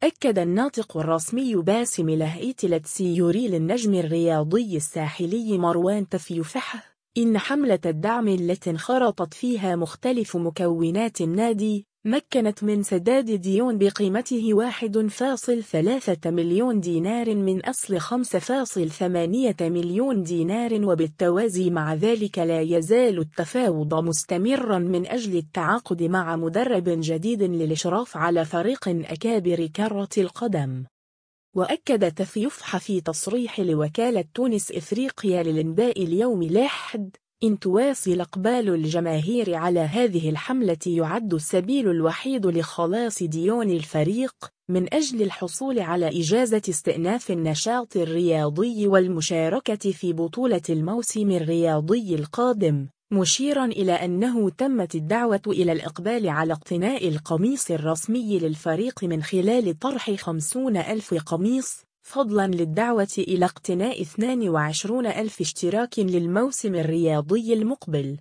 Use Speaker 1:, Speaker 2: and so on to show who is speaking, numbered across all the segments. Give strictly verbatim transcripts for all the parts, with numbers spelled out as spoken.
Speaker 1: أكد الناطق الرسمي باسم الهيئة التسييري للنجم الرياضي الساحلي مروان تفيفح إن حملة الدعم التي انخرطت فيها مختلف مكونات النادي مكنت من سداد ديون بقيمته واحد فاصل ثلاثة مليون دينار من أصل خمسة فاصل ثمانية مليون دينار، وبالتوازي مع ذلك لا يزال التفاوض مستمرا من أجل التعاقد مع مدرب جديد للإشراف على فريق أكابر كرة القدم. وأكد تفيفح في تصريح لوكالة تونس إفريقيا للإنباء اليوم الأحد إن تواصل إقبال الجماهير على هذه الحملة يعد السبيل الوحيد لخلاص ديون الفريق من أجل الحصول على إجازة استئناف النشاط الرياضي والمشاركة في بطولة الموسم الرياضي القادم، مشيرا إلى أنه تمت الدعوة إلى الإقبال على اقتناء القميص الرسمي للفريق من خلال طرح خمسين ألف قميص، فضلا للدعوة إلى اقتناء اثنين وعشرين ألف اشتراك للموسم الرياضي المقبل.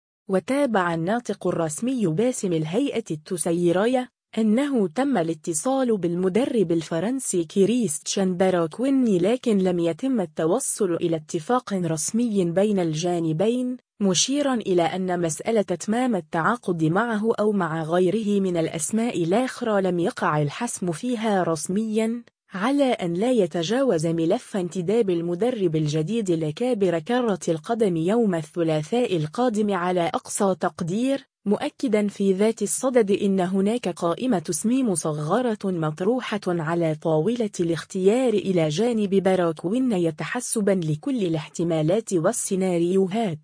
Speaker 1: وتابع الناطق الرسمي باسم الهيئة التسييرية أنه تم الاتصال بالمدرب الفرنسي كريستيان باراكويني، لكن لم يتم التوصل إلى اتفاق رسمي بين الجانبين، مشيرا إلى أن مسألة تمام التعاقد معه أو مع غيره من الأسماء الأخرى لم يقع الحسم فيها رسميا، على أن لا يتجاوز ملف انتداب المدرب الجديد لكابر كرة القدم يوم الثلاثاء القادم على أقصى تقدير، مؤكدا في ذات الصدد إن هناك قائمة اسم مصغرة مطروحة على طاولة الاختيار إلى جانب باراكويني تحسبا لكل الاحتمالات والسيناريوهات.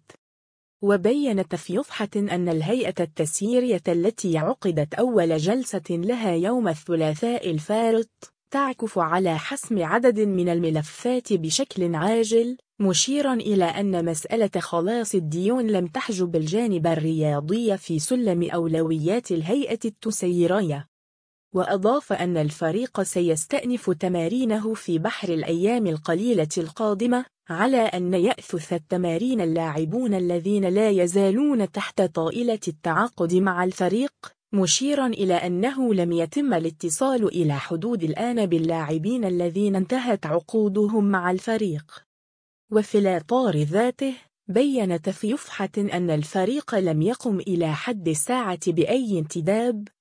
Speaker 1: وبين تفيفحة أن الهيئة التسييرية التي عقدت أول جلسة لها يوم الثلاثاء الفارط تعكف على حسم عدد من الملفات بشكل عاجل، مشيرا إلى أن مسألة خلاص الديون لم تحجب الجانب الرياضي في سلم أولويات الهيئة التسييرية. وأضاف أن الفريق سيستأنف تمارينه في بحر الأيام القليلة القادمة، على أن يأثث التمارين اللاعبون الذين لا يزالون تحت طائلة التعاقد مع الفريق، مشيرا إلى أنه لم يتم الاتصال إلى حدود الآن باللاعبين الذين انتهت عقودهم مع الفريق. وفي الإطار ذاته بين تفيفحة أن الفريق لم يقم إلى حد الساعة بأي انتداب،